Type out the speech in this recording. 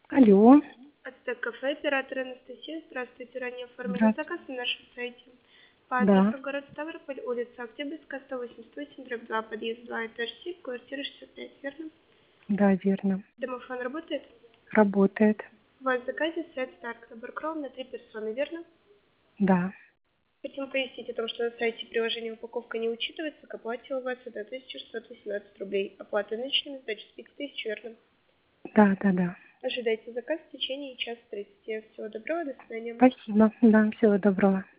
Алло, Ацтек кафе, оператор Анастасия. Здравствуйте, ранее оформили здравствуйте. заказ на нашем сайте. По Да, адресу город Ставрополь, улица Октябрьская, 188/2, подъезд 2, этаж 7, квартира 65, верно? да, верно. Домофон работает? Работает. У вас в заказе сет Старк набор кров на 3 персоны, верно? Да, Хотим пояснить о том, что на сайте приложения упаковка не учитывается, к оплате у вас это 1618 рублей. Оплата наличными, сдача с 5000, верно? да. Ожидайте заказ в течение часа 30. Всего доброго, до свидания. Спасибо. Да, всего доброго.